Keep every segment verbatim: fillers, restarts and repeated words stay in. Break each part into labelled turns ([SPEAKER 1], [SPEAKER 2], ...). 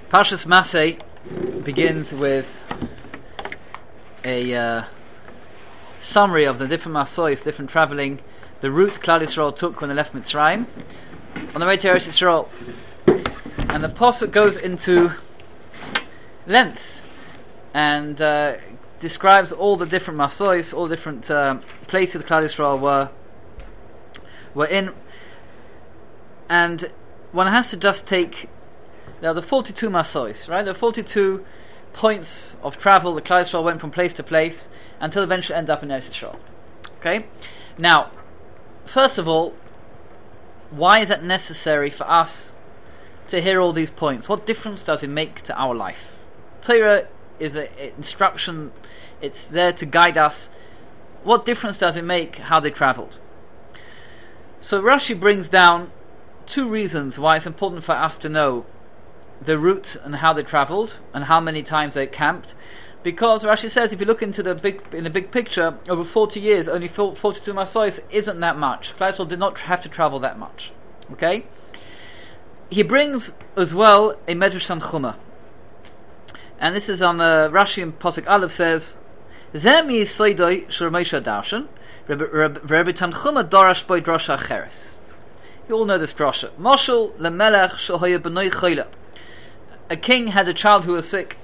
[SPEAKER 1] Parshas Masei begins with a uh, summary of the different masois, different travelling, the route Klal Yisrael took when they left Mitzrayim on the way to Eretz Yisrael, and the pasuk goes into length and uh, describes all the different masois, all the different uh, places Klal Yisrael were were in, and one has to just take. There are the forty-two masois, right? There are forty-two points of travel. The Klal Yisrael went from place to place until eventually end up in Eretz Yisrael. Okay? Now, first of all, why is it necessary for us to hear all these points? What difference does it make to our life? Torah is an instruction. It's there to guide us. What difference does it make how they travelled? So Rashi brings down two reasons why it's important for us to know the route and how they travelled and how many times they camped, because Rashi says if you look into the big in the big picture, over forty years, only forty-two masois isn't that much. Klal Yisrael did not have to travel that much. Okay, he brings as well a Medrash Tanchuma, and this is on uh, Rashi in Pasuk Aleph says, "Zemi Yisoidoi Shel Moshe Darshan, Rabbi Tanchuma Darash Boi Drasha Acheres." You all know this drasha. Moshel lemelech shel haya b'noi chayla. A king had a child who was sick,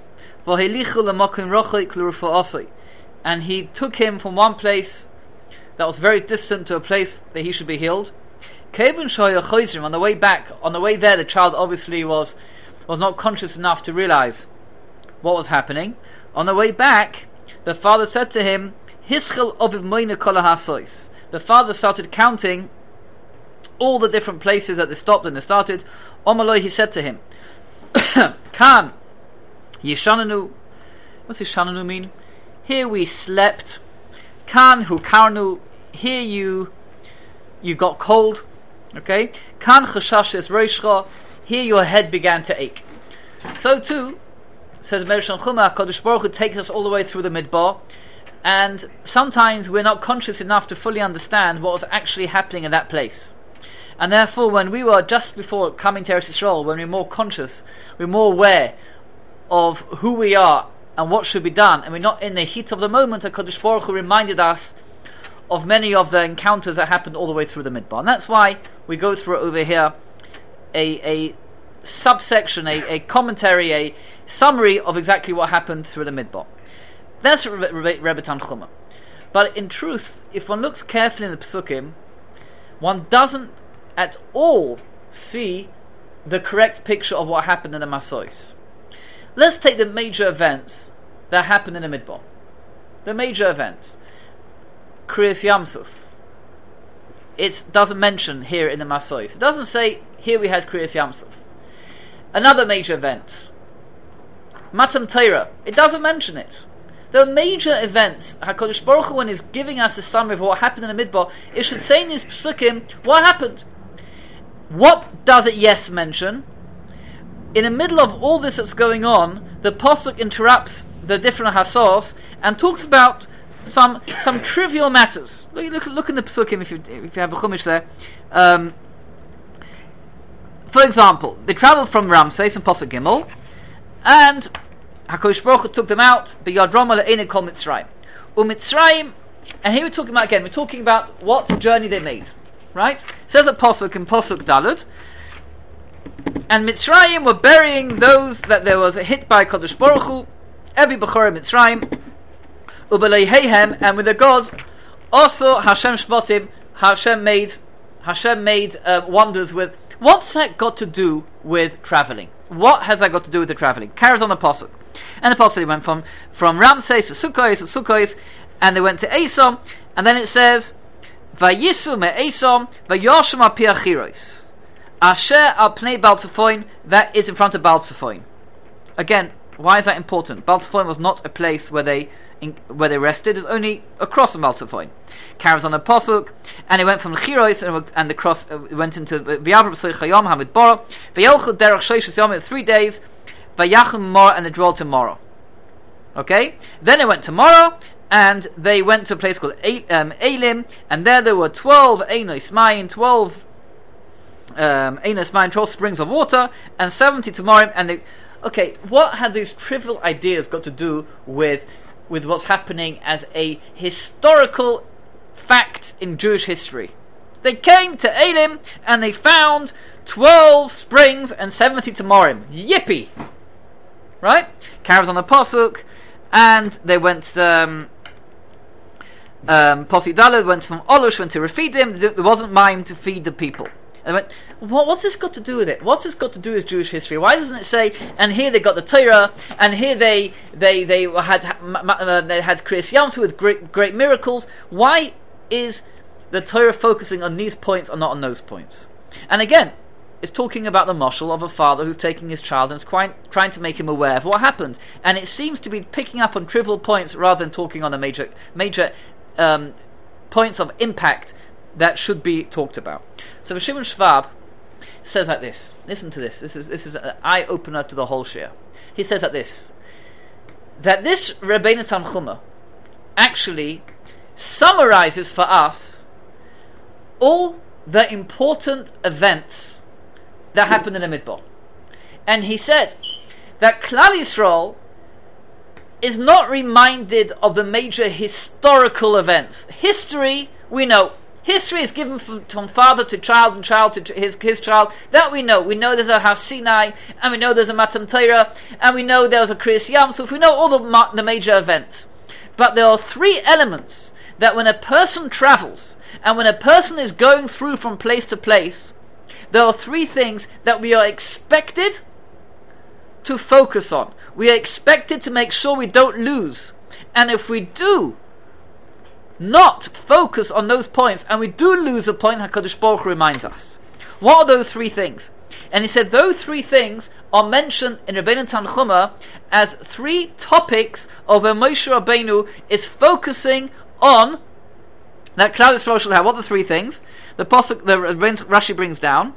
[SPEAKER 1] and he took him from one place that was very distant to a place that he should be healed. On the way back, on the way there, the child obviously was was not conscious enough to realize what was happening. On the way back, the father said to him, the father started counting all the different places that they stopped and they started. Omaloi, he said to him, Kan Yishananu. What's Yishananu mean? Here we slept. Kan Hu Karnu. Here you you got cold. Okay. Kan Chashash es Roishcha. Here your head began to ache. So too, says Medrash Tanchuma, Kadosh Baruch Hu takes us all the way through the Midbar, and sometimes we're not conscious enough to fully understand what was actually happening in that place. And therefore, when we were just before coming to Eretz Yisrael, when we're more conscious, we're more aware of who we are and what should be done, and we're not in the heat of the moment, HaKadosh Baruch Hu reminded us of many of the encounters that happened all the way through the Midbar. And that's why we go through over here a, a subsection, a, a commentary, a summary of exactly what happened through the Midbar. That's Rebbe Tanchuma. But in truth, if one looks carefully in the Pesukim, one doesn't at all see the correct picture of what happened in the Masois. Let's take the major events that happened in the Midbar. The major events. Kriyas Yamsuf. It doesn't mention here in the Masois. It doesn't say, here we had Kriyas Yamsuf. Another major event. Matan Torah. It doesn't mention it. The major events, HaKadosh Baruch Hu, when he's giving us a summary of what happened in the Midbar, it should say in these Pesukim, what happened? What does it yes mention? In the middle of all this that's going on, the Pasuk interrupts the different Hasos and talks about some some trivial matters. Look, look, look in the Pesukim if you, if you have a Chumash there. Um, for example, they travelled from Ramses and Pasuk Gimel, and HaKadosh Baruch Hu took them out, B'yadroma le'enei kol Mitzrayim. U'Mitzrayim, and here we're talking about, again, we're talking about what journey they made. Right? It says at Pasuk in Pasuk Dalud, and Mitzrayim were burying those that there was a hit by Kadosh Baruch Hu, every Bechorah Mitzrayim, Ubeleihehem, and with the gods, also Hashem Shvatim, Hashem made Hashem made uh, wonders with. What's that got to do with travelling? What has that got to do with the travelling? Carries on the Pasuk, and the Pasuk went from from Ramses to Sukkos to Sukkos, and they went to Esom, and then it says, Vayisu me'esom vayoshem al pi achiros asher al pnei Baal Tzefoin, that is in front of Baal Tzefoin. Again, why is that important? Baal Tzefoin was not a place where they in, where they rested. It's only across from Baal Tzefoin. Carries on the Pasuk, and it went from the Chiros and, and the cross uh, went into V'yavru b'soich hayom hamid bora v'yelchu derech shloshos yom, three days v'yachim mora, and they dwelt in Mora. Okay, then it went to Mora, and they went to a place called um, Elim, and there there were twelve Einos Mayin, twelve um, Einos Mayin, twelve springs of water, and seventy Tamarim, and they okay, what have these trivial ideas got to do with with what's happening as a historical fact in Jewish history? They came to Elim and they found twelve springs and seventy Tamorim. Yippee! Right? Carries on the pasuk, and they went. Um, um, Pasuk Daled went from Olush, went to Refidim. There wasn't mine to feed the people. And they went, what, what's this got to do with it? What's this got to do with Jewish history? Why doesn't it say? And here they got the Torah, and here they they they had uh, they had Kriyas Yamsuf with great great miracles. Why is the Torah focusing on these points and not on those points? And again, it's talking about the mashal of a father who's taking his child and is quite, trying to make him aware of what happened. And it seems to be picking up on trivial points rather than talking on the major major um, points of impact that should be talked about. So Shimon Schwab says like this. Listen to this. This is this is an eye opener to the whole shir. He says like this: that this Rabbeinu Tanchuma actually summarizes for us all the important events that happened in the Midbar. And he said that Klal Yisrael is not reminded of the major historical events. History, we know. History is given from, from father to child and child to his his child. That we know. We know there's a Har Sinai, and we know there's a Matan Torah, and we know there's a Kriyas Yamsuf. We know all the, ma- the major events. But there are three elements that when a person travels, and when a person is going through from place to place, there are three things that we are expected to focus on. We are expected to make sure we don't lose. And if we do not focus on those points, and we do lose a point, HaKadosh Baruch Hu reminds us. What are those three things? And he said those three things are mentioned in Rabbeinu Tanchuma as three topics of where Moshe Rabbeinu is focusing on that Klal Yisrael shall have. What are the three things? The pasuk, the Rashi brings down.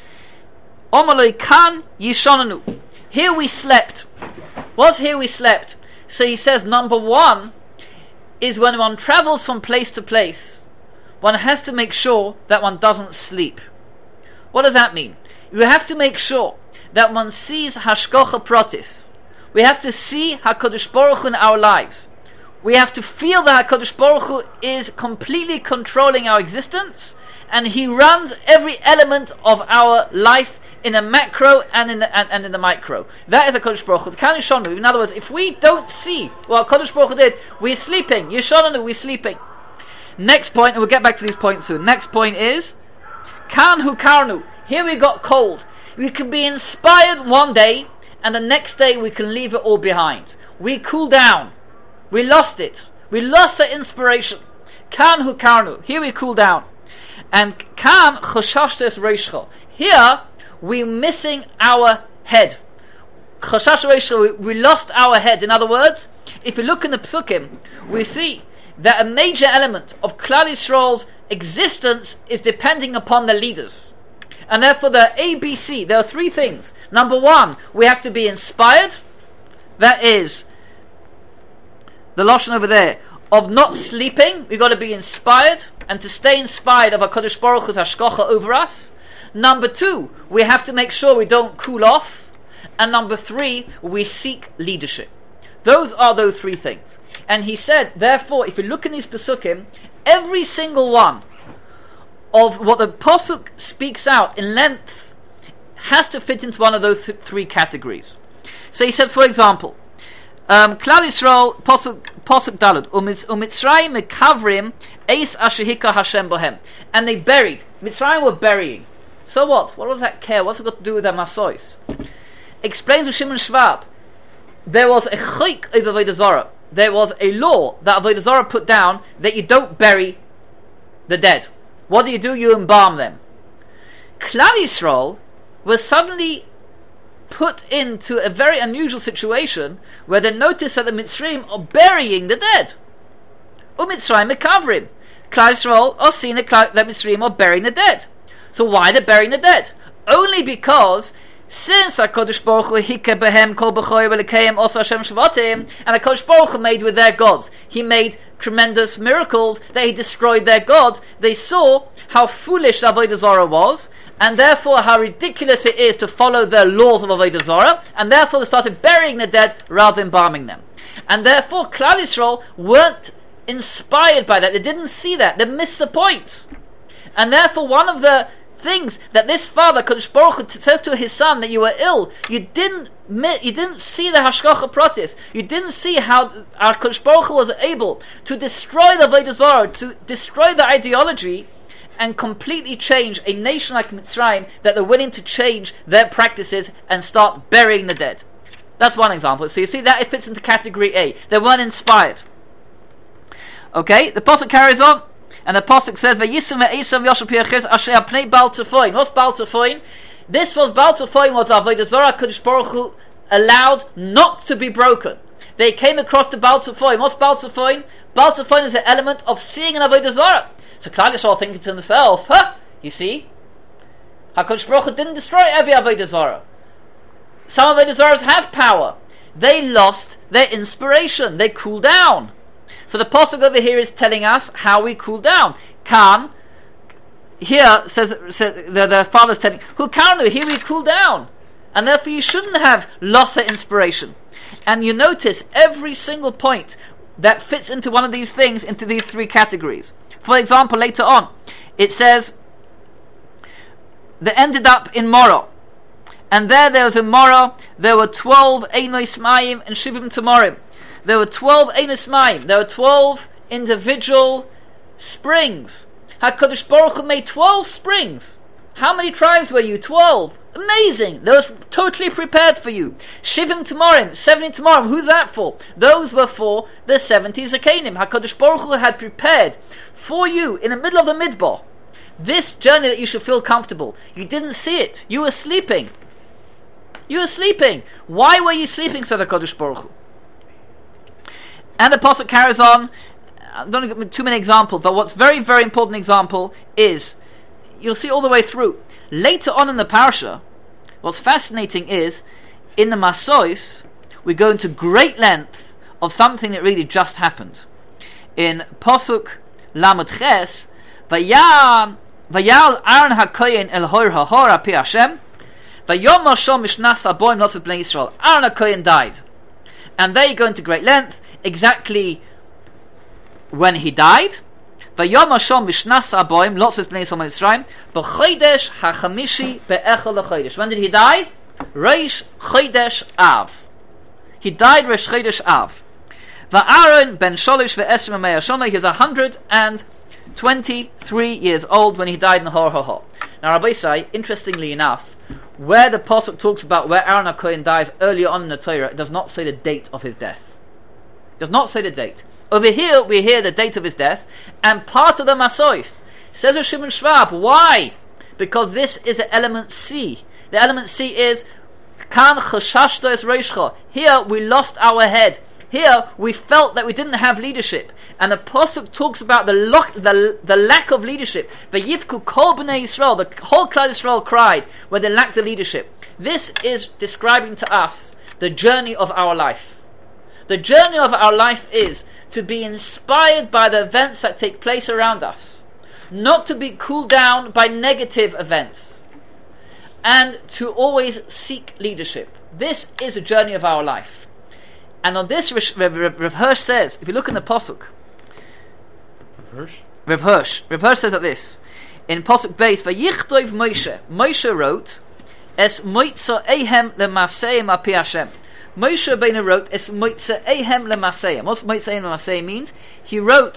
[SPEAKER 1] Omalei kan yishonanu. Here we slept. What's here we slept? So he says number one is when one travels from place to place, one has to make sure that one doesn't sleep. What does that mean? You have to make sure that one sees Hashkocha Pratis. We have to see HaKadosh Baruch Hu in our lives. We have to feel that HaKadosh Baruch Hu is completely controlling our existence, and He runs every element of our life in the macro and in the and, and in the micro. That is HaKadosh Baruch Hu. Kanishonu. In other words, if we don't see what HaKadosh Baruch Hu did, we're sleeping. Yeshonanu, we're sleeping. Next point, and we'll get back to these points soon. Next point is Kan Hukarnu. Here we got cold. We can be inspired one day, and the next day we can leave it all behind. We cool down. We lost it. We lost the inspiration. Kan Hukarnu. Here we cool down. And Kan Choshashtes Reishcho. Here we're missing our head. Choshash Reishcho, we lost our head. In other words, if you look in the Psukim, we see that a major element of Klal Yisrael's existence is depending upon the leaders. And therefore the A B C, there are three things. Number one, we have to be inspired. That is the Lashon over there of not sleeping. We've got to be inspired, and to stay inspired of HaKadosh Baruch Hu's hashgacha over us. Number two, we have to make sure we don't cool off. And number three, we seek leadership. Those are those three things. And he said, therefore, if you look in these Pesukim, every single one of what the Pasuk speaks out in length has to fit into one of those th- three categories. So he said, for example, um, Klal Yisrael, Pasuk, Pasuk Dalud, Umitzrayim mekavrim eis ashehika Hashem bohem. And they buried. Mitzrayim were burying. So what? What does that care? What's it got to do with their masois? Explains to Shimon Schwab, there was a chayk over Avodah Zarah. There was a law that Avodah Zarah put down that you don't bury the dead. What do you do? You embalm them. Klal Yisrael was suddenly put into a very unusual situation where they noticed that the Mitzrayim are burying the dead. Umitzrayim mekavrim. Klal Yisrael are seeing that Mitzrayim are burying the dead. So why are they burying the dead? Only because since HaKadosh Baruch Hu hike behem kol b'choy v'lekeim also Hashem shvatim, and HaKadosh Baruch Hu made with their gods, He made tremendous miracles that He destroyed their gods. They saw how foolish the Avodah Zarah was, and therefore how ridiculous it is to follow the laws of Avodah Zarah, and therefore they started burying the dead rather than embalming them. And therefore Klal Yisrael weren't inspired by that. They didn't see that. They missed the point. And therefore one of the things that this father, Kadosh Baruch Hu, says to his son, that you were ill, you didn't you didn't see the Hashgacha Pratis. You didn't see how our Kadosh Baruch Hu was able to destroy the Avodah Zarah, to destroy the ideology, and completely change a nation like Mitzrayim that they're willing to change their practices and start burying the dead. That's one example. So you see that it fits into category A. They weren't inspired. Okay, the pasuk carries on, and the pasuk says, "Vayisem ve'esav yosher piachis asher apnei Baal Tzefoin." What's Baal Tzefoin? This was Baal Tzefoin was Avodah Zarah Kadosh Baruch Hu allowed not to be broken. They came across to Baal Tzefoin. What's Baal Tzefoin? Baal Tzefoin is an element of seeing an Avodah Zarah. So Klal Yisrael thinking to himself, huh, you see, HaKadosh Baruch Hu didn't destroy every Avodah Zarah. Some Avodah Zarahs have power. They lost their inspiration. They cool down. So the pasuk over here is telling us how we cool down. Kan, here says, says the, the father's telling, who kanu, here we cool down. And therefore you shouldn't have lost their inspiration. And you notice every single point that fits into one of these things, into these three categories. For example, later on, it says, they ended up in Morah. And there there was in Morah, there were twelve Einos Mayim and Shivim Tamorim. There were twelve Einos Mayim. There were twelve individual springs. HaKadosh Baruch Hu made twelve springs. How many tribes were you? Twelve. Amazing. They were totally prepared for you. Shivim Tamorim, seventy Tamorim. Who's that for? Those were for the seventy Zakanim. HaKadosh Baruch Hu had prepared for you in the middle of the Midbar this journey that you should feel comfortable. You didn't see it. You were sleeping. You were sleeping. Why were you sleeping, said HaKadosh Baruch Hu? And the pasuk carries on. I don't give too many examples, but what's very, very important example is, you'll see all the way through. Later on in the parasha, what's fascinating is, in the Masos, we go into great length of something that really just happened. In pasuk Lamed Ches, Vayal Vayal Aaron HaKohen El Hor HaHor Api Hashem, Vayom Moshe Mishnas Aboim Nosef Bnei Yisrael. Aaron HaKohen died, and there you go into great length exactly when he died. Vayom Moshe Mishnas Aboim Nosef Bnei Yisrael B'Chodesh HaChamishi Be'echel LeChodesh. When did he die? Reish Chodesh Av. He died Reish Chodesh Av. Va'Aaron ben Sholish ve'Esrim Me'ah Shana. He was a hundred and twenty-three years old when he died in the Hor HaHor. Now, Rabbi Say, interestingly enough, where the pasuk talks about where Aaron HaKohen dies earlier on in the Torah, it does not say the date of his death. It does not say the date. Over here, we hear the date of his death, and part of the Masos. Says Rav Shimon Schwab, why? Because this is an element C. The element C is Kan chashashta es reishcha. Here we lost our head. Here we felt that we didn't have leadership. And the pasuk talks about the, lo- the the lack of leadership. Vayivku kol bnei Yisrael, the whole Klal Yisrael cried where they lacked the leadership. This is describing to us the journey of our life. The journey of our life is to be inspired by the events that take place around us, not to be cooled down by negative events, and to always seek leadership. This is a journey of our life. And on this, Rav, Rav, Rav Hirsch says, if you look in the pasuk, Rav Hirsch, Rav Hirsch, Rav Hirsch says like this in pasuk base, "Vayichtov Moshe." Moshe wrote, "Es moitza ehem lemaseim api Hashem." Moshe Rabbeinu wrote, "Es moitza ehem lemaseim." What's moitza ehem lemaseim means? He wrote,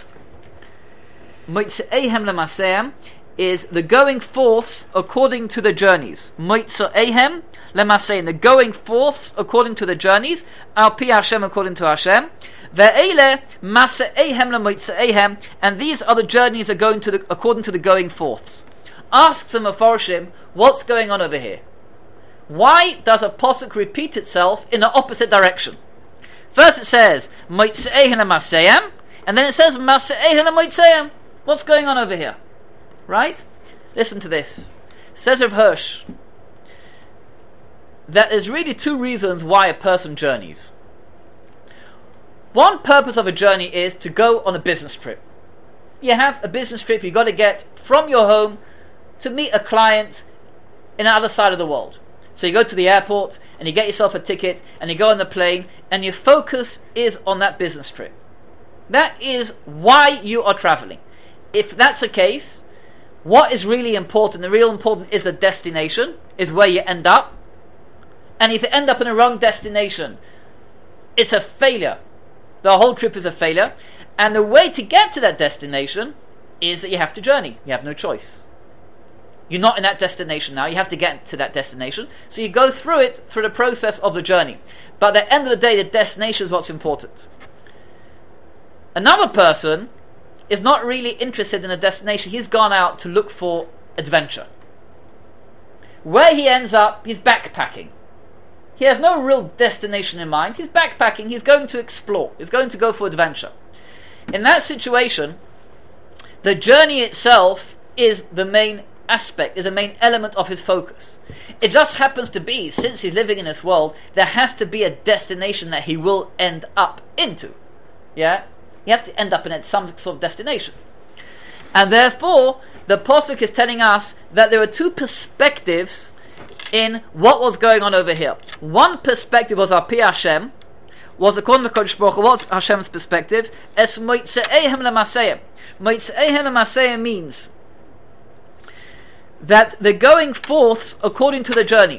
[SPEAKER 1] "Moitza ehem lemaseim" is the going forth according to the journeys. Moitza ehem lemaseim, the going forth according to the journeys. Al pi Hashem, according to Hashem. Ve'ele masa'ehem lemoitzaehem, and these are the journeys are going to the, according to the going forths. Ask some Mefarshim, what's going on over here? Why does a pasuk repeat itself in the opposite direction? First it says moitzaehem lemasayem, and then it says masa'ehem lemoitzaehem. What's going on over here? Right? Listen to this. Says Rav Hirsch that there's really two reasons why a person journeys. One purpose of a journey is to go on a business trip. You have a business trip, you've got to get from your home to meet a client in the other side of the world. So you go to the airport and you get yourself a ticket and you go on the plane and your focus is on that business trip. That is why you are traveling. If that's the case, what is really important, the real important is the destination, is where you end up. And if you end up in the wrong destination, it's a failure. The whole trip is a failure. And the way to get to that destination is that you have to journey. You have no choice. You're not in that destination now. You have to get to that destination. So you go through it, through the process of the journey. But at the end of the day, the destination is what's important. Another person is not really interested in a destination. He's gone out to look for adventure. Where he ends up, he's backpacking. He has no real destination in mind. He's backpacking. He's going to explore. He's going to go for adventure. In that situation, the journey itself is the main aspect, is the main element of his focus. It just happens to be, since he's living in this world, there has to be a destination that he will end up into. Yeah? You have to end up in some sort of destination. And therefore, the Pasuk is telling us that there are two perspectives in what was going on over here. One perspective was Al Pi Hashem, was according to Kodesh Baruch Hu, what's Hashem's perspective? Es moitze'ehem l'maseyim. Moitze'ehem l'maseyim means that the going forth according to the journey.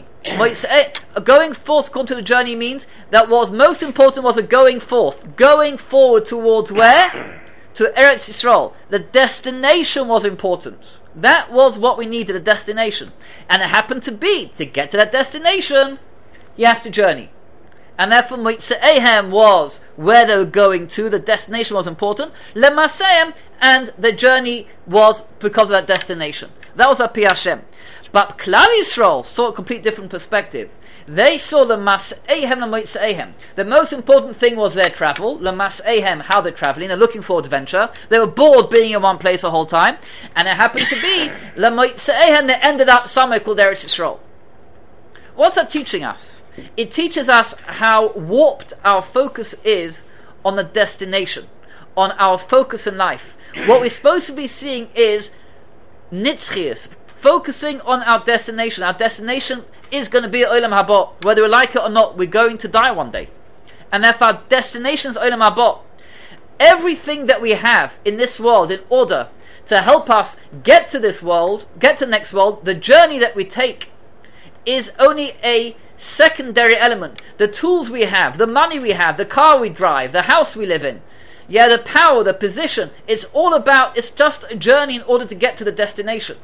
[SPEAKER 1] Going forth according to the journey means that what was most important was a going forth. Going forward towards where? To Eretz Yisrael. The destination was important. That was what we needed, a destination. And it happened to be, to get to that destination, you have to journey. And therefore, Moitze'ehem was where they were going to, the destination was important. Lemaseyim, and the journey was because of that destination. That was Al Pi Hashem. But Klal Yisrael saw a complete different perspective. They saw the Mas'ehem and Moitze'ehem. The most important thing was their travel, the Mas'ehem, how they're traveling, they're looking for adventure. They were bored being in one place the whole time. And it happened to be, the Moitze'ehem, they ended up somewhere called Eretz Yisrael. What's that teaching us? It teaches us how warped our focus is on the destination, on our focus in life. What we're supposed to be seeing is nitzchias, focusing on our destination. Our destination is going to be Olam Haba. Whether we like it or not, we're going to die one day. And therefore our destination is Olam Haba. Everything that we have in this world, in order to help us get to this world, get to the next world, the journey that we take is only a secondary element. The tools we have, the money we have, the car we drive, the house we live in, yeah, the power, the position, it's all about, it's just a journey in order to get to the destination.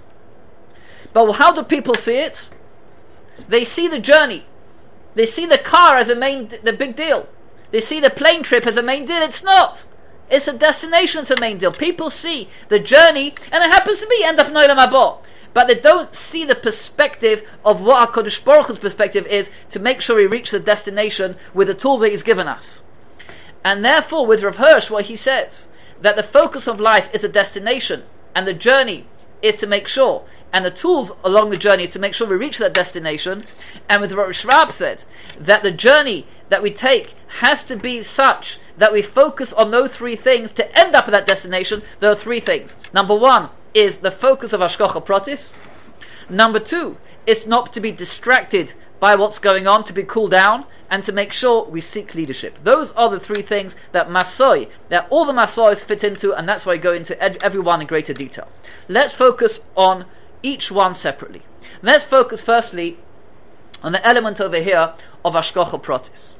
[SPEAKER 1] But how do people see it? They see the journey. They see the car as a main, the big deal. They see the plane trip as a main deal. It's not. It's a destination, it's a main deal. People see the journey, and it happens to be end up in Olam Haba. But they don't see the perspective of what HaKadosh Baruch Hu's perspective is to make sure we reach the destination with the tools that He's given us. And therefore, with Rav Hirsch, what he says, that the focus of life is a destination, and the journey is to make sure, and the tools along the journey is to make sure we reach that destination. And with what Schwab said, that the journey that we take has to be such that we focus on those three things to end up at that destination. There are three things. Number one is the focus of Hashgacha Pratis. Number two is not to be distracted by what's going on, to be cooled down, and to make sure we seek leadership. Those are the three things that Masoi, that all the Masois fit into, and that's why I go into ed- every one in greater detail. Let's focus on each one separately. Let's focus firstly on the element over here of Hashgacha Pratis.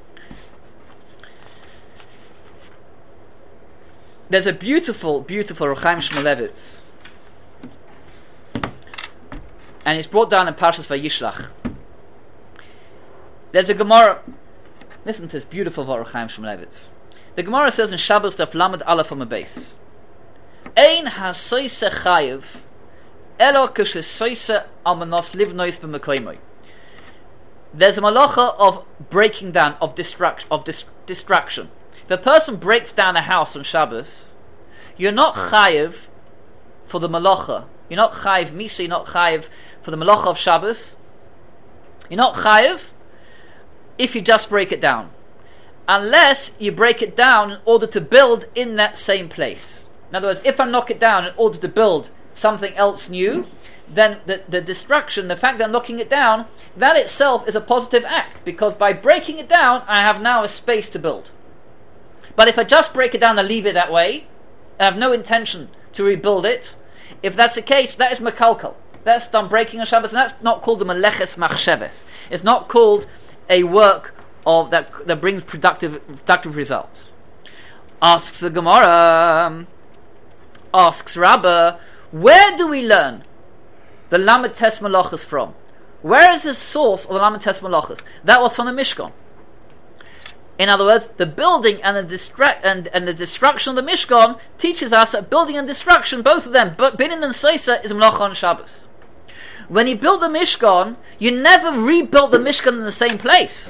[SPEAKER 1] There's a beautiful, beautiful Reb Chaim Shmulevitz, and it's brought down in Parshas Vayishlach. There's a Gemara. Listen to this beautiful Reb Chaim Shmulevitz. The Gemara says in Shabbos Daf Lamed Aleph on the base, Ein hasoise chayiv elo kshesoise almanos livnois b'mekoymoi. There's a malacha of breaking down, of distract, of dis- distraction. If a person breaks down a house on Shabbos, you're not chayiv for the malacha. You're not chayiv misa. You're not chayiv for the malacha of Shabbos. You're not chayiv if you just break it down, unless you break it down in order to build in that same place. In other words, if I knock it down in order to build something else new, then the, the destruction, the fact that I'm knocking it down, that itself is a positive act, because by breaking it down, I have now a space to build. But if I just break it down and leave it that way, I have no intention to rebuild it, if that's the case, that is makalkal. That's done breaking on Shabbos, and that's not called the meleches machsheves. It's not called a work of that that brings productive productive results. Asks the Gemara, asks Rabbah, where do we learn the Lamed Tes Malachos from? Where is the source of the Lamed Tes Malachos? That was from the Mishkan. In other words, the building and the distra- and, and the destruction of the Mishkan teaches us that building and destruction, both of them, but Binin and Seisa, is Melacha on Shabbos. When you built the Mishkan, you never rebuilt the Mishkan in the same place.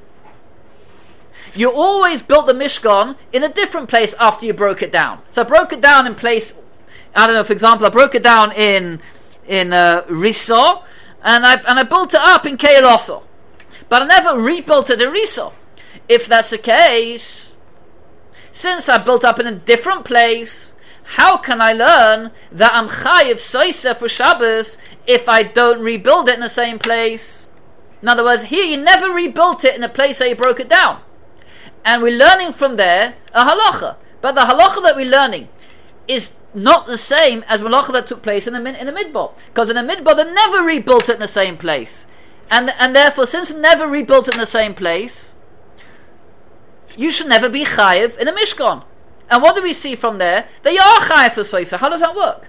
[SPEAKER 1] You always built the Mishkan in a different place after you broke it down. So I broke it down in place, I don't know, for example, I broke it down in in uh, Risa, and I and I built it up in Keil, but I never rebuilt it in Risa. If that's the case, since I built up in a different place, how can I learn that I'm chayiv soisa for Shabbos if I don't rebuild it in the same place? In other words, here you never rebuilt it in a place where you broke it down. And we're learning from there a halacha. But the halacha that we're learning is not the same as halacha that took place in the, in the midbar. Because in the midbar, they never rebuilt it in the same place. And, and therefore, since it never rebuilt it in the same place, you should never be chayiv in a Mishkan. And what do we see from there? They are chayiv for soisa. How does that work?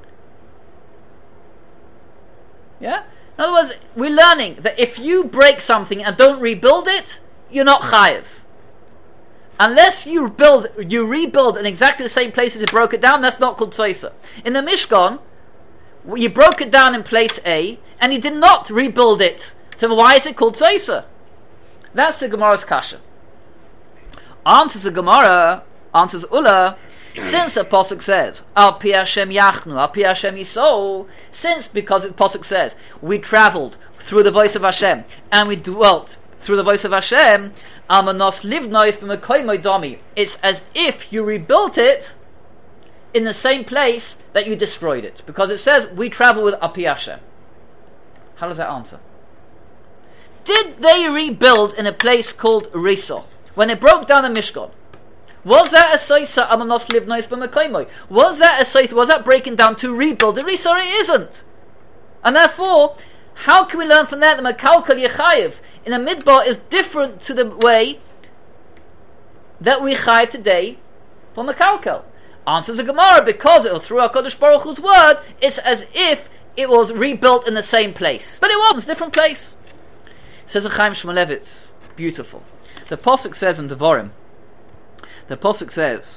[SPEAKER 1] Yeah? In other words, we're learning that if you break something and don't rebuild it, you're not chayiv. Unless you build, you rebuild in exactly the same place as you broke it down, that's not called soisa. In the Mishkan, you broke it down in place A, and you did not rebuild it. So why is it called soisa? That's the Gemara's kasha. Answers the Gemara, answers Ula, since the Pasuk says, Al pi Hashem yachnu, Al pi Hashem yisou, since, because the Pasuk says, we travelled through the voice of Hashem, and we dwelt through the voice of Hashem, Al manos livnois b'mekoy moidami, it's as if you rebuilt it in the same place that you destroyed it, because it says, we travel with Al pi Hashem. How does that answer? Did they rebuild in a place called Risa? When it broke down the Mishkan, was that a soisa amanos livnois b'mekoy? Was that a soisa? Was that breaking down to rebuild the Risa? It isn't. And therefore, how can we learn from that that Makalkal Yechayev in a midbar is different to the way that we chayev today from Makalkal? Answers the Gemara, because it was through HaKadosh Baruch Hu's word, it's as if it was rebuilt in the same place. But it wasn't, it's a different place. Says Chaim Shmulevitz, beautiful. The Pasuk says in Devarim, the Pasuk says,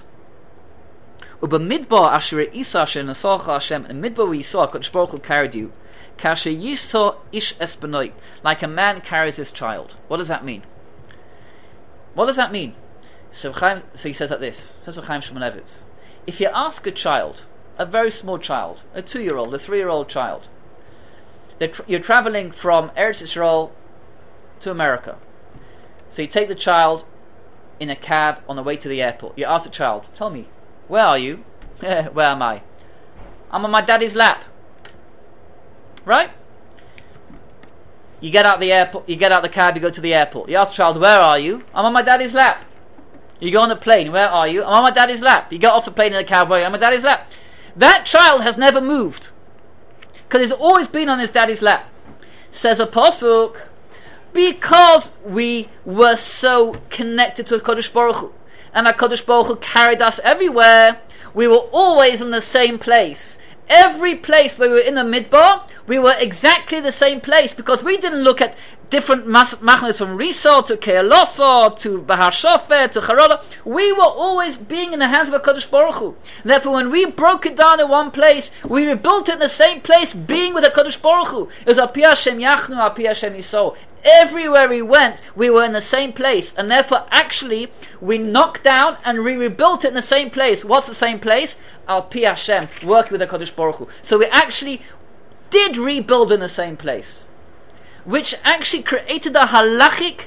[SPEAKER 1] Uba midbar asher isa asher nasacha Hashem, in midbar we saw HaKadosh Baruch Hu carried you, kasher yisa ish es benoi, like a man carries his child. What does that mean? What does that mean? So, Chaim, so he says like this, says Chaim Shmulevitz, if you ask a child, a very small child, a two-year-old, a three-year-old child, tra- you're traveling from Eretz Yisrael to America. So you take the child in a cab on the way to the airport. You ask the child, tell me, where are you? Where am I? I'm on my daddy's lap. Right? You get out the airport, you get out the cab, you go to the airport. You ask the child, where are you? I'm on my daddy's lap. You go on the plane, where are you? I'm on my daddy's lap. You get off the plane in the cab, where are you? I'm on my daddy's lap. That child has never moved, because he's always been on his daddy's lap. Says a pasuk, because we were so connected to HaKadosh Baruch Hu, and HaKadosh Baruch Hu carried us everywhere, we were always in the same place. Every place where we were in the midbar, we were exactly the same place, because we didn't look at different machnas from Risa to Keilasa to Bahar Shofet to Charola. We were always being in the hands of HaKadosh Baruch Hu. Therefore, when we broke it down in one place, we rebuilt it in the same place, being with HaKadosh Baruch Hu. It was Api Hashem Yachnu, Api Hashem Yisou. Everywhere we went, we were in the same place, and therefore, actually, we knocked down and we rebuilt it in the same place. What's the same place? Al Pi Hashem, working with HaKadosh Baruch Hu. So we actually did rebuild in the same place, which actually created a halachic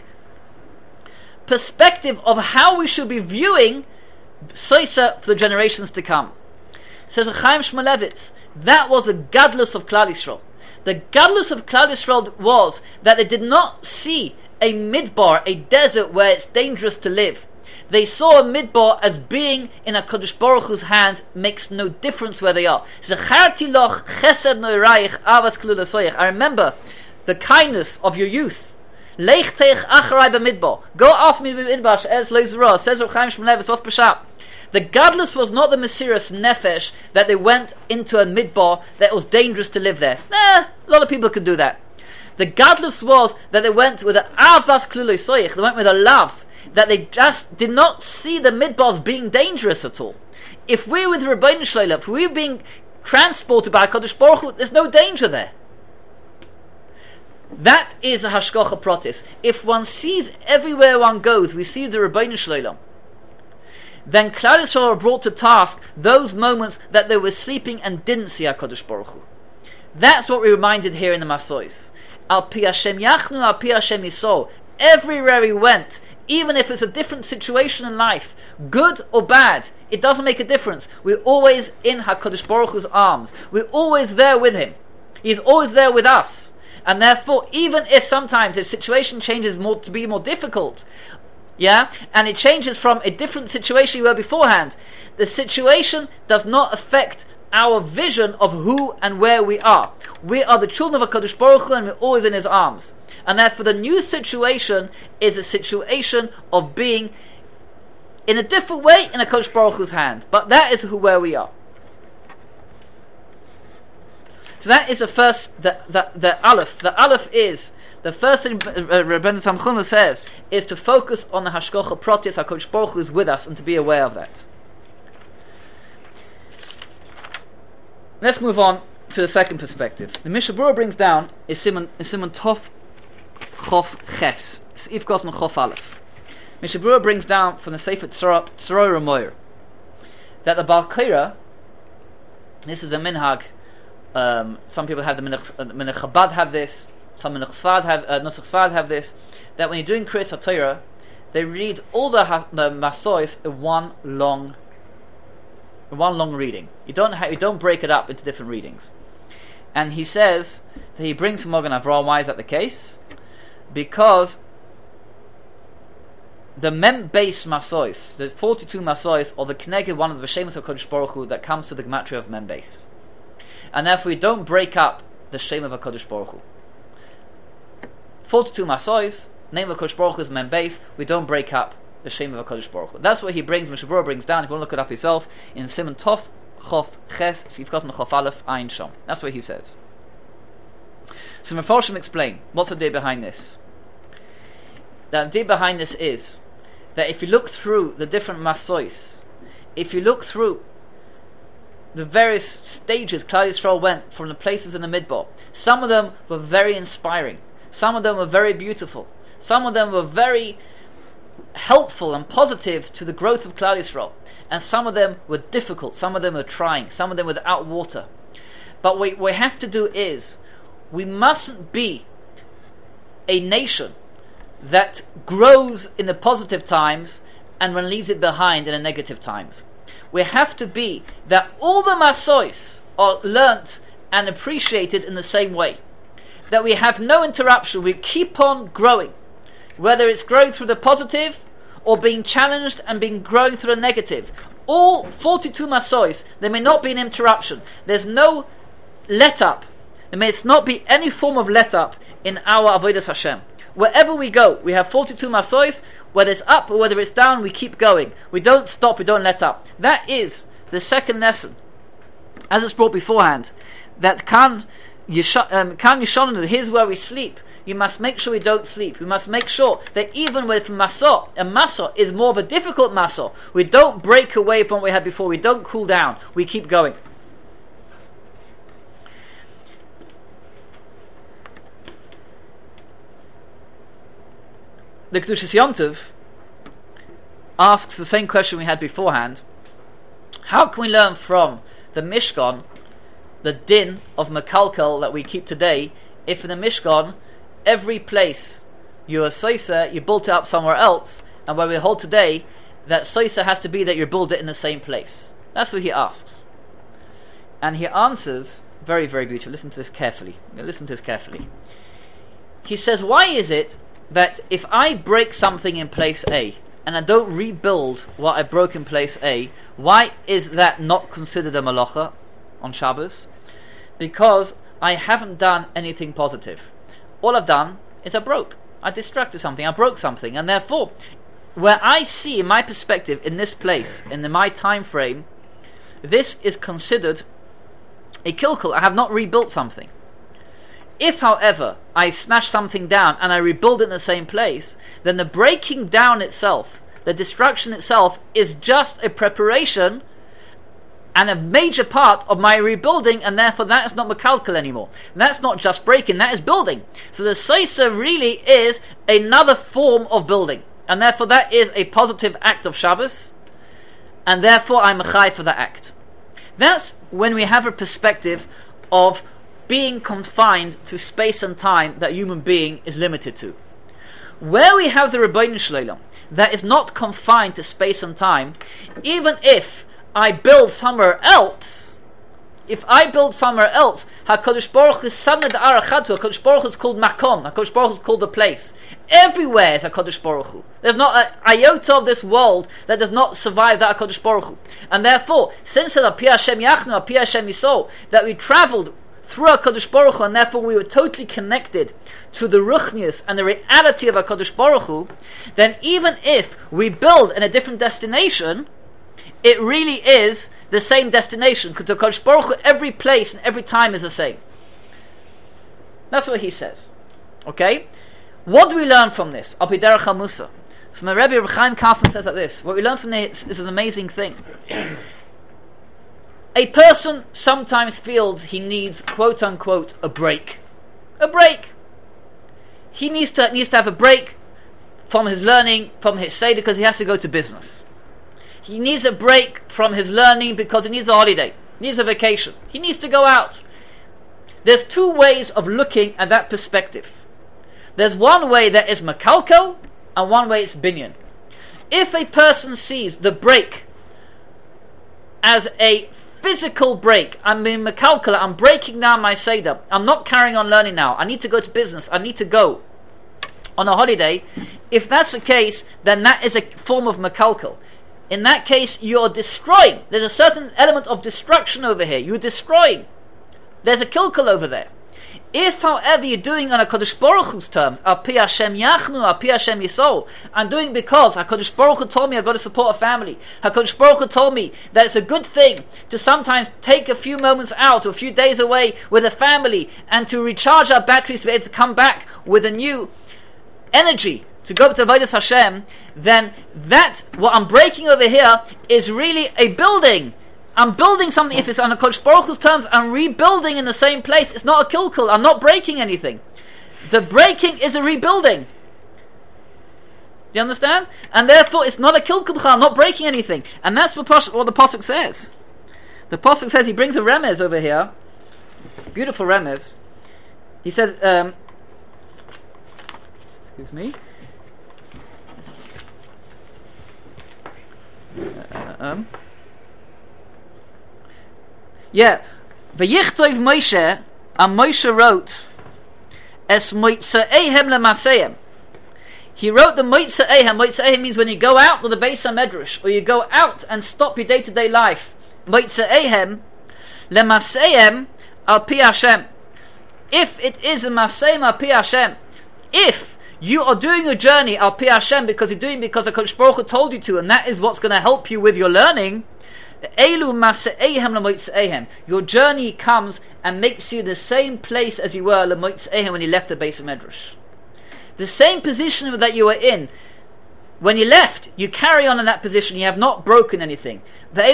[SPEAKER 1] perspective of how we should be viewing Soisa for the generations to come. Says Chaim Shmulevitz, That was a gadlus of Klal Yisrael. The gadlus of Klal Yisrael was that they did not see a midbar, a desert where it's dangerous to live. They saw a midbar as being in a Kadosh Baruch Hu's hands, makes no difference where they are. I remember the kindness of your youth. Lech teich acharei b'midbar. Go after me b'midbar, as leizra, says Reb Chaim Shmulevitz, what's Peshat? The gadlus was not the Mesiras Nefesh that they went into a midbar that was dangerous to live there. Nah, a lot of people could do that. The gadlus was that they went with an avas klulei soich, they went with a love, that they just did not see the midbars being dangerous at all. If we're with Rebbeinu Shlomo, if we're being transported by Kadosh Baruch Hu, there's no danger there. That is a hashgacha pratis. If one sees everywhere one goes, we see the Rebbeinu Shlomo, then Klal Yisrael are brought to task those moments that they were sleeping and didn't see HaKadosh Baruch Hu. That's what we're reminded here in the Masois. Al pi Hashem yachnu, al pi Hashem yisol. Everywhere we went, even if it's a different situation in life, good or bad, it doesn't make a difference. We're always in HaKadosh Baruch Hu's arms. We're always there with Him. He's always there with us. And therefore, even if sometimes the situation changes more to be more difficult, yeah, and it changes from a different situation you were beforehand, the situation does not affect our vision of who and where we are. We are the children of HaKadosh Baruch Hu, and we're always in His arms. And therefore the new situation is a situation of being in a different way in HaKadosh Baruch Hu's hand. But that is who where we are. So that is the first, the, the, the Aleph. The Aleph is, the first thing Rebbeinu Tamchuna says, is to focus on the Hashgacha Pratis, HaKadosh Baruch Hu is with us, and to be aware of that. Let's move on to the second perspective. The Mishnah Berurah brings down is Simon Simon Tov Chof Ches, If Gosman Chof Aleph. Mishnah Berurah brings down from the Sefer Tzorah Ramoyer that the Baal Korah, this is a minhag. Um, some people have the Minach uh, Chabad have this. Some Minach Sfad have uh, Nusach Sfad have this. That when you're doing Kriyas HaTorah, they read all the ha- the Masois in one long, in one long reading. You don't ha- you don't break it up into different readings. And he says that he brings from Mogan Avraham. Why is that the case? Because the Mem Beis Masois, the forty-two Masois, or the Kneged one of the Shemus of Kodesh Baruch Hu that comes to the Gematria of Mem Beis. And therefore we don't break up the Shem of HaKadosh Baruch Hu. forty-two Masois, name of HaKadosh Baruch Hu is Mem Beis, we don't break up the Shem of HaKadosh Baruch Hu. That's what he brings, Mishnah Berurah brings down, if you want to look it up yourself, in Simon Tov, Chof, Ches, Sifkot, Chof Aleph, Ayin Shom. That's what he says. So Mefarshim explain, what's the idea behind this? The idea behind this is, that if you look through the different Masois, if you look through the various stages Klal Yisrael went from the places in the Midbar, some of them were very inspiring, some of them were very beautiful, some of them were very helpful and positive to the growth of Klal Yisrael, and some of them were difficult, some of them were trying, some of them without water. But what we have to do is, we mustn't be a nation that grows in the positive times and then leaves it behind in the negative times. We have to be that all the Masois are learnt and appreciated in the same way. That we have no interruption, we keep on growing. Whether it's growing through the positive or being challenged and being growing through the negative. All forty-two Masois, there may not be an interruption. There's no let up. There may not be any form of let up in our Avodas Hashem. Wherever we go, we have forty-two Masois. Whether it's up or whether it's down, we keep going. We don't stop, we don't let up. That is the second lesson, as it's brought beforehand, that Kan Yishonenu, here's where we sleep. You must make sure we don't sleep. We must make sure that even with Masah, a Masah is more of a difficult Masah, we don't break away from what we had before, we don't cool down, we keep going. The Kedushas Yom Tov asks the same question we had beforehand. How can we learn from the Mishkan the din of Mekalkel that we keep today, if in the Mishkan every place you're a soisa, you built it up somewhere else, and where we hold today that soisa has to be that you build it in the same place? That's what he asks. And he answers very, very beautiful. Listen to this carefully. Listen to this carefully. He says, why is it that if I break something in place A and I don't rebuild what I broke in place A, why is that not considered a malacha on Shabbos? Because I haven't done anything positive. All I've done is I broke. I distracted something. I broke something. And therefore, where I see in my perspective, in this place, in the, my time frame, this is considered a kilkul. I have not rebuilt something. If, however, I smash something down and I rebuild it in the same place, then the breaking down itself, the destruction itself, is just a preparation and a major part of my rebuilding, and therefore that is not mekalkel anymore. And that's not just breaking, that is building. So the seisa really is another form of building, and therefore that is a positive act of Shabbos, and therefore I'm mechai for that act. That's when we have a perspective of being confined to space and time that human being is limited to. Where we have the Rebbeinu Shleilam that is not confined to space and time, even if I build somewhere else, if I build somewhere else, HaKadosh Baruch Hu is Sanad Arachatu, HaKadosh Baruch Hu is called Makom, HaKadosh Baruch Hu is called the place. Everywhere is HaKadosh Baruch Hu. There's not an iota of this world that does not survive that HaKadosh Baruch Hu. And therefore, since it's Api Hashem Yachnu, Api Hashem Yisol, that we travelled through HaKadosh Baruch Hu, and therefore we were totally connected to the ruchnius and the reality of HaKadosh Baruch Hu, then even if we build in a different destination, it really is the same destination, because HaKadosh Baruch Hu, every place and every time is the same. That's what he says. Okay? What do we learn from this? Al Pi Derech HaMusa. So my Rebbe Reb Chaim Kaufman says like this. What we learn from this is an amazing thing. A person sometimes feels he needs, quote unquote, a break. A break. He needs to needs to have a break from his learning, from his Seder, because he has to go to business. He needs a break from his learning because he needs a holiday. He needs a vacation. He needs to go out. There's two ways of looking at that perspective. There's one way that is makalkel, and one way it's binyan. If a person sees the break as a physical break, I'm being makalkel, I'm breaking down my Seder, I'm not carrying on learning now, I need to go to business, I need to go on a holiday, if that's the case, then that is a form of makalkel. In that case, you're destroying. There's a certain element of destruction over here. You're destroying. There's a kilkel over there. If, however, you're doing on HaKadosh Baruch Hu's terms, Api Hashem Yachnu, Api Hashem Yisol, I'm doing because HaKadosh Baruch Hu told me I've got to support a family. HaKadosh Baruch Hu told me that it's a good thing to sometimes take a few moments out or a few days away with a family and to recharge our batteries to be able to come back with a new energy to go to Avodas Hashem, then that, what I'm breaking over here, is really a building. I'm building something. If it's on HaKadosh Baruch Hu's terms, I'm rebuilding in the same place. It's not a kilkul. I'm not breaking anything. The breaking is a rebuilding. Do you understand? And therefore, it's not a kilkul. I'm not breaking anything. And that's what, what the Pasuk says. The Pasuk says, he brings a remez over here. Beautiful remez. He says, um, excuse me. Uh, um, yeah, V'yichtov Moshe, and Moshe wrote, Es Moitze'ehem L'Maseim. He wrote the Moitze'ehem. Moitze'ehem means when you go out to the Beis HaMedrash, or you go out and stop your day-to-day life. Moitze'ehem L'Maseim Al Pi Hashem. If it is a Maseim Al Pi Hashem, if you are doing a journey Al Pi Hashem because you're doing because HaKadosh Baruch Hu told you to, and that is what's going to help you with your learning, your journey comes and makes you the same place as you were when you left the Beis HaMedrash. The same position that you were in when you left, you carry on in that position. You have not broken anything. Your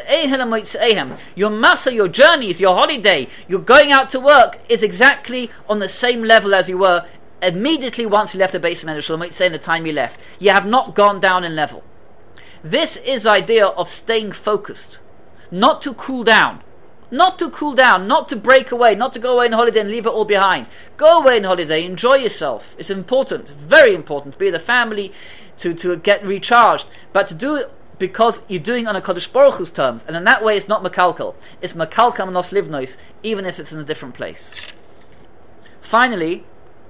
[SPEAKER 1] masa, your journeys, your holiday, your going out to work is exactly on the same level as you were immediately once you left the Beis HaMedrash, say in the time you left. You have not gone down in level. This is the idea of staying focused, not to cool down, not to cool down, not to break away, not to go away on holiday and leave it all behind. Go away on holiday, enjoy yourself. It's important, very important to be with the family, to, to get recharged, but to do because you're doing on a Kodesh Baruch Hu's terms, and in that way it's not Makalkal. It's Makalkal Manos Livnois, even if it's in a different place. Finally,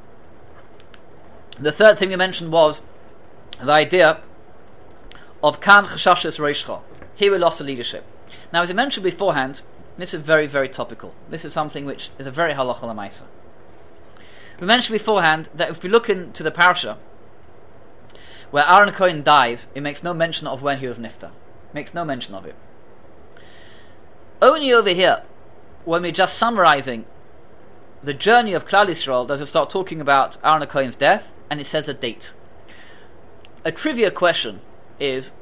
[SPEAKER 1] the third thing we mentioned was the idea of Kan Chashashis Reishcha. Here we lost the leadership. Now, as I mentioned beforehand, this is very, very topical. This is something which is a very halacha l'maisa. We mentioned beforehand that if we look into the parasha, where Aaron Cohen dies, it makes no mention of when he was nifta. Makes no mention of it. Only over here, when we're just summarizing the journey of Klal Yisrael, does it start talking about Aaron Cohen's death, and it says a date. A trivia question is,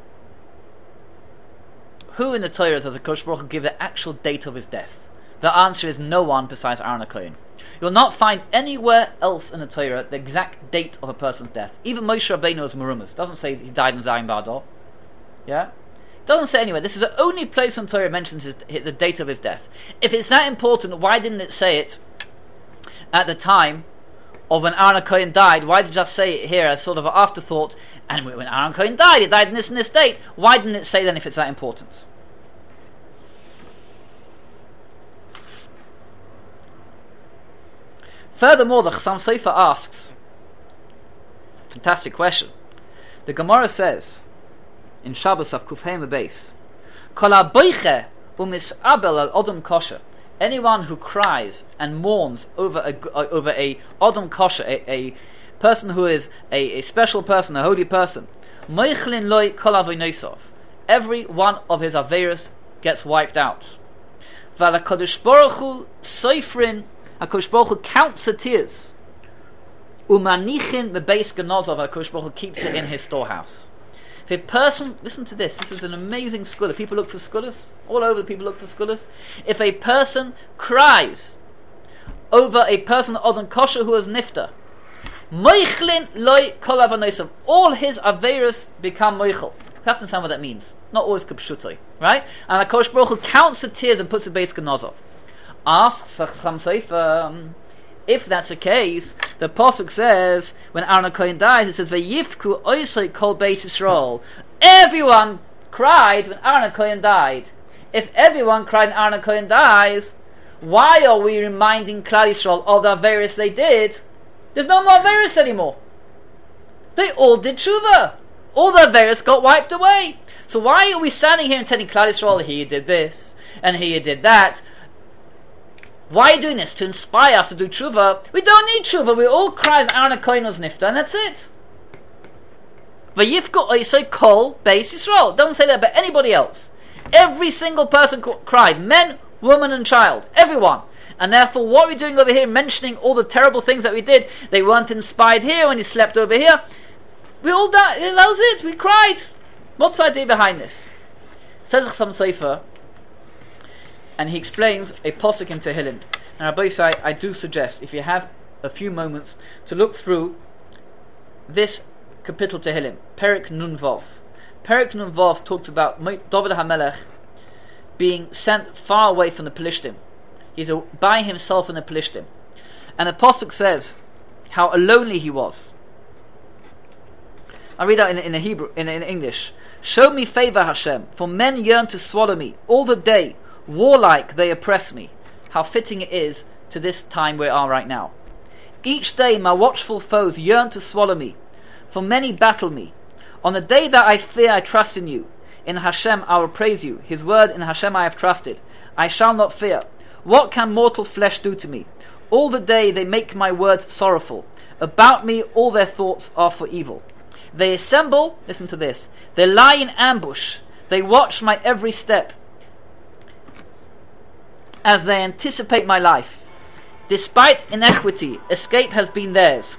[SPEAKER 1] who in the Torah does the Kodesh Baruch Hu give the actual date of his death? The answer is no one besides Aaron Cohen. You'll not find anywhere else in the Torah the exact date of a person's death. Even Moshe Rabbeinu is Merumas. Doesn't say he died in Zayin Ba'ador. Yeah? Doesn't say anywhere. This is the only place in Torah mentions his, the date of his death. If it's that important, why didn't it say it at the time of when Aaron Cohen died? Why did it just say it here as sort of an afterthought? And when Aaron Cohen died, he died in this and this date. Why didn't it say then if it's that important? Furthermore, the Chassam Sofer asks, fantastic question. The Gemara says in Shabbos of Kufheim Beis, Kol haboiche u'misabel al odom kosher. Anyone who cries and mourns over a over a odom kosher, a, a person who is a, a special person, a holy person, moichlin loy kol avonosov. Every one of his averos gets wiped out. Vala Kodesh Baruch Hu soifrin. HaKadosh Baruch Hu counts the tears. Umanichin bebeis genozov. HaKadosh Baruch Hu keeps it in his storehouse. If a person, listen to this, this is an amazing scholar. People look for scholars. All over the people look for scholars. If a person cries over a person odom kosher who is nifta, moichlin loy kol avonosov. All his averos become moichel. You have to understand what that means. Not always kapshutoi, right? And HaKadosh Baruch Hu counts the tears and puts it beis genozov. Asks Chassam Sofer, if that's the case, the pasuk says when Aaron Cohen dies, it says Vayifku oisei kol beis Yisrael. Everyone cried when Aaron Cohen died. If everyone cried when Aaron Cohen dies, why are we reminding Klal Yisrael of the averos they did? There's no more averos anymore. They all did tshuva. All the averos got wiped away. So why are we standing here and telling Klal Yisrael, he did this and he did that? Why are you doing this? To inspire us to do tshuva? We don't need tshuva. We all cried Aaron Cohen was nifta, and that's it. Vayifku oisei kol beis Yisrael. Don't say that about anybody else. Every single person cried, men, woman, and child, everyone. And therefore, what we're doing over here, mentioning all the terrible things that we did, they weren't inspired here when he slept over here. We all died. That was it. We cried. What's the idea behind this? Says Chassam Sofer. And he explains a posuk in Tehillim. And Rabbi Yisai, I do suggest, if you have a few moments, to look through this kapitel Tehillim, Perek Nun Vav. Perek Nun Vav talks about David HaMelech being sent far away from the Pelishtim. He's a, by himself in the Pelishtim. And the posuk says how lonely he was. I read out in, in, the Hebrew, in, in English. Show me favor, Hashem, for men yearn to swallow me all the day. Warlike they oppress me. How fitting it is to this time we are right now. Each day my watchful foes yearn to swallow me, for many battle me. On the day that I fear I trust in you. In Hashem I will praise you. His word in Hashem I have trusted. I shall not fear. What can mortal flesh do to me? All the day they make my words sorrowful. About me all their thoughts are for evil. They assemble, listen to this, they lie in ambush. They watch my every step, as they anticipate my life. Despite inequity, escape has been theirs.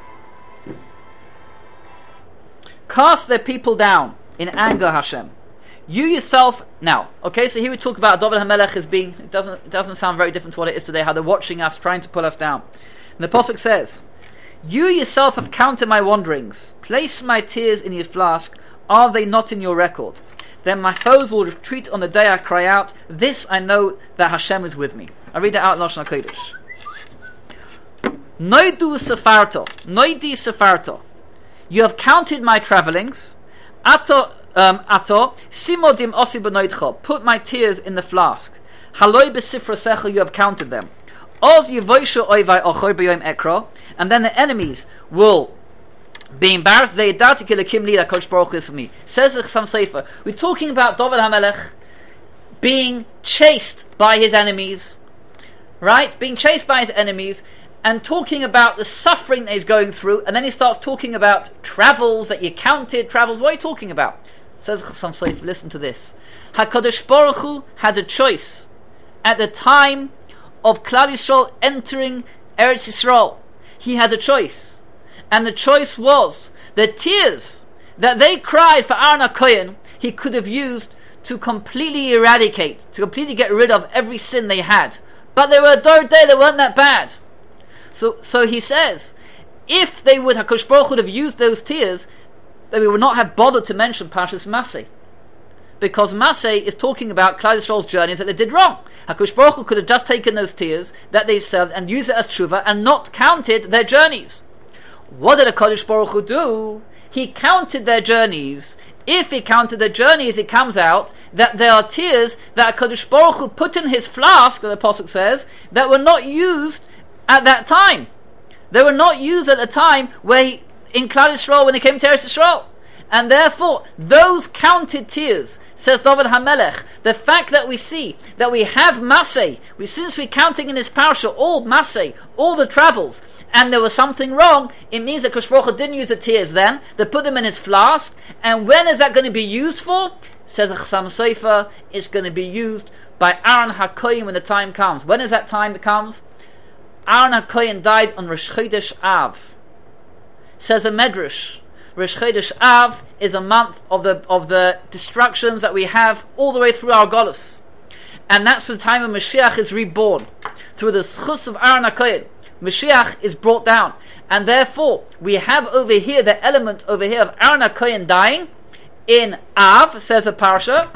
[SPEAKER 1] Cast their people down in anger, Hashem. You yourself, now, okay, so here we talk about David HaMelech as being, it doesn't, it doesn't sound very different to what it is today, how they're watching us, trying to pull us down. And the Pasuk says, you yourself have counted my wanderings. Place my tears in your flask. Are they not in your record? Then my foes will retreat on the day I cry out. This I know that Hashem is with me. I read it out in Lashon HaKodesh. Noidu sefarto, noidi sefarto. You have counted my travelings. Ato Um, Ato, Simodim osi benoitcha, put my tears in the flask. Haloi besifra secha, you have counted them. Oz yivoishu oivai ochoi b'yom ekra, and then the enemies will be embarrassed. They yadati kilakim li HaKadosh Baruch Hu is me. Says Chassam Sofer. We're talking about David HaMelech being chased by his enemies, right? Being chased by his enemies, and talking about the suffering that he's going through, and then he starts talking about travels that you counted, travels. What are you talking about? Says Chassam Sofer, listen to this. HaKadosh Baruch Hu had a choice at the time of Klal Yisrael entering Eretz Yisrael. He had a choice, and the choice was the tears that they cried for Aaron HaKohen, he could have used to completely eradicate, to completely get rid of every sin they had. But they were a Dor Day, they weren't that bad. So so he says, if they would, HaKadosh Baruch Hu would have used those tears, then we would not have bothered to mention Parshas Maseh. Because Maseh is talking about Klal Yisrael's journeys that they did wrong. HaKadosh Baruch Hu could have just taken those tears that they served and used it as tshuva and not counted their journeys. What did HaKadosh Baruch Hu do? He counted their journeys. If he counted their journeys, it comes out that there are tears that HaKadosh Baruch Hu put in his flask, the Apostle says, that were not used at that time. They were not used at the time where he, in Klal Yisrael, when they came to Eretz Yisrael. And therefore, those counted tears, says David HaMelech, the fact that we see that we have Maseh, we, since we're counting in this parasha all Maseh, all the travels, and there was something wrong, it means that HaKadosh Baruch Hu didn't use the tears then, they put them in his flask, and when is that going to be used for? Says Chassam Sofer, it's going to be used by Aaron HaKohen when the time comes. When is that time that comes? Aaron HaKohen died on Rosh Chodesh Av. Says a Medrash, Rosh Chodesh Av is a month of the of the destructions that we have all the way through our Golus. And that's the time when Mashiach is reborn. Through the schus of Aaron HaKohen, Mashiach is brought down. And therefore, we have over here the element over here of Aaron HaKohen dying in Av, says a Parsha.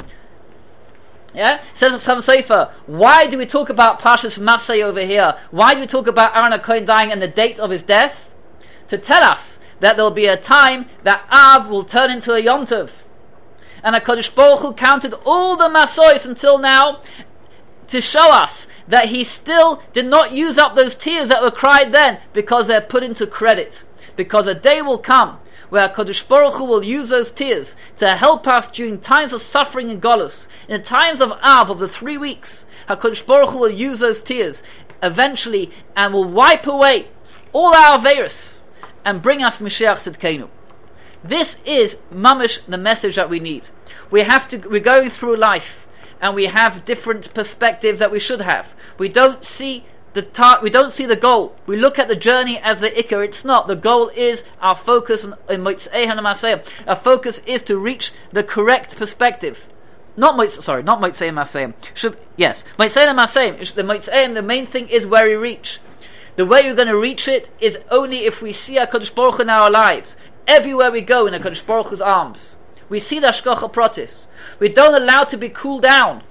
[SPEAKER 1] Yeah, says Chassam Sofer, why do we talk about Parshas Maseh over here? Why do we talk about Aaron HaKohen dying and the date of his death? To tell us that there will be a time that Av will turn into a Yom Tov. And HaKadosh Baruch Hu counted all the Masois until now to show us that he still did not use up those tears that were cried then, because they're put into credit. Because a day will come where HaKadosh Baruch Hu will use those tears to help us during times of suffering and Golus. In the times of Av, of the three weeks, HaKadosh Baruch Hu will use those tears eventually and will wipe away all our Averos and bring us Mashiach Tzidkenu. This is mamish the message that we need. We have to. We're going through life, and we have different perspectives that we should have. We don't see the tar- we don't see the goal. We look at the journey as the ikar. It's not. The goal is our focus on in Motzei HaMaseh. Our focus is to reach the correct perspective. Not Motzei. Sorry, not Motzei HaMaseh. Should yes, Motzei HaMaseh. The Motzei. The main thing is where we reach. The way you're going to reach it is only if we see HaKadosh Baruch Hu in our lives. Everywhere we go in HaKadosh Baruch Hu's arms. We see the Hashgacha Pratis. We don't allow to be cooled down.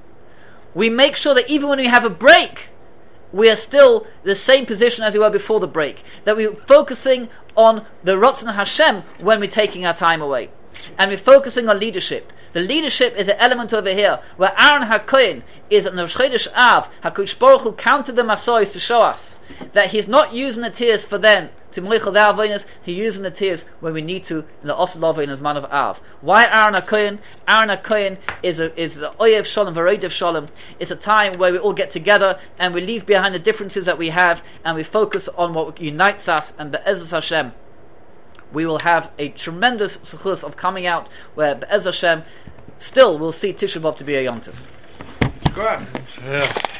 [SPEAKER 1] We make sure that even when we have a break, we are still the same position as we were before the break. That we're focusing on the Ratzon Hashem when we're taking our time away. And we're focusing on leadership. The leadership is an element over here where Aaron HaKohen is at Rosh Chodesh Av. HaKadosh Baruch Hu counted the Masois to show us that he's not using the tears for then to Moichel their Avonos. He's using the tears when we need to in the Osel Avonos as man of Av. Why Aaron HaKohen? Aaron HaKohen is a, is the Oyev Shalom, Varedev Shalom. It's a time where we all get together and we leave behind the differences that we have and we focus on what unites us, and Be'ezus Hashem we will have a tremendous suchus of coming out where Be'ez Hashem still will see Tisha B'Av to be a Yom Tov.
[SPEAKER 2] Yeah.